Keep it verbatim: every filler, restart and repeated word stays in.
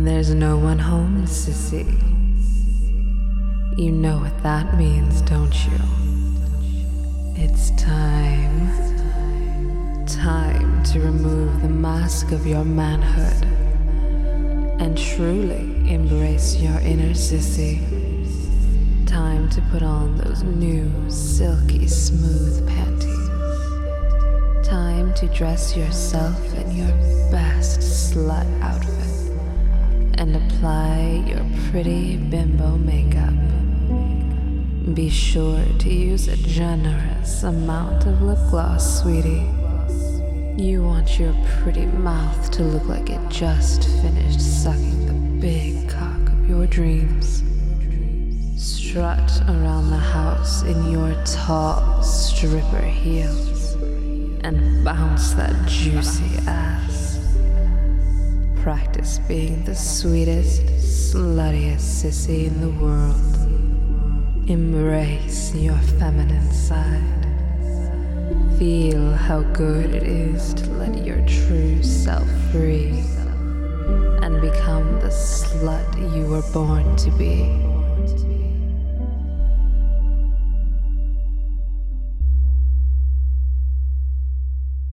There's no one home, sissy. You know what that means, don't you? It's time. Time to remove the mask of your manhood and truly embrace your inner sissy. Time to put on those new, silky, smooth panties. Time to dress yourself in your best slut outfit and apply your pretty bimbo makeup. Be sure to use a generous amount of lip gloss, sweetie. You want your pretty mouth to look like it just finished sucking the big cock of your dreams. Strut around the house in your tall stripper heels and bounce that juicy ass. Practice being the sweetest, sluttiest sissy in the world. Embrace your feminine side. Feel how good it is to let your true self free and become the slut you were born to be.